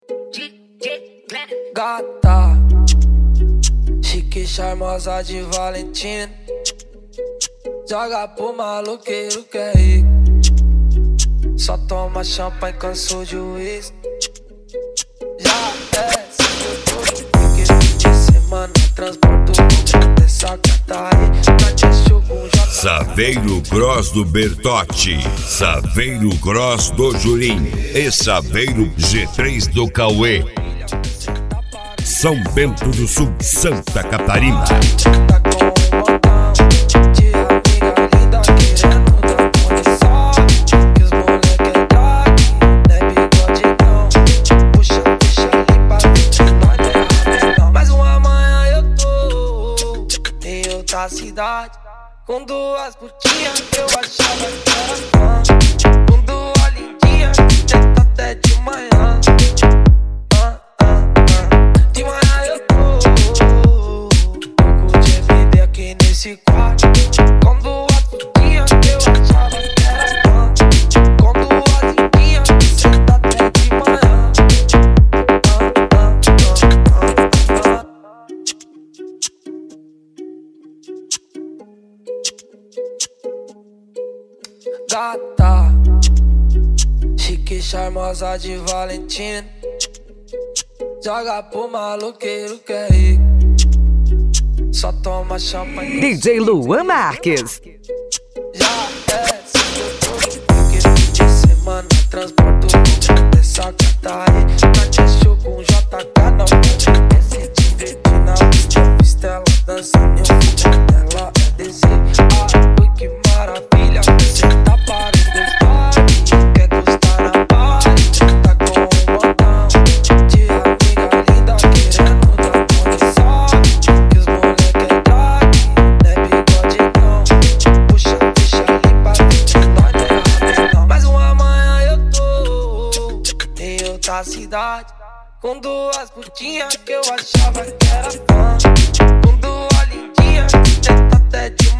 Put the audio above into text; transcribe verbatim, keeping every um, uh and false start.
Gata, chique, charmosa de Valentina, joga pro maloqueiro que é rico. Só toma champanhe, cansou de uísque. Já é, se eu tô de pique, fim de semana transporto dessa gata aí pra te achou com J. Saveiro Cross do Bertotti, Saveiro Cross do Jurim e Saveiro G três do Cauê. São Bento do Sul, Santa Catarina. Mais uma manhã eu tô em outra cidade, com duas putinhas que eu achava que era fã, com duas lindinhas que tenta até de manhã. De manhã eu tô pouco de M D aqui nesse quarto, com duas putinhas que eu achava que era fã, com duas lindinhas que tenta até de manhã. Gata, chique, charmosa de Valentina, joga pro maloqueiro que é rico. Só toma champanhe. D J Luan Marques. Já é, se eu tô de pique, fim de semana transporto dessa gata aí pra te achou com J K. Não quer se divertir na pista, pista ela dança, meu filho dela é desejo. Ah, que maravilha, você tá para gostar, quer gostar na party, tá com um montão de amiga linda querendo dar condição, que os moleque é drag, não é bigode não, puxa, puxa ali pra ver que nós não é rápido não. Mais uma manhã eu tô em outra cidade, com duas putinhas que eu achava que era fã, com duas lindinhas que tenta até de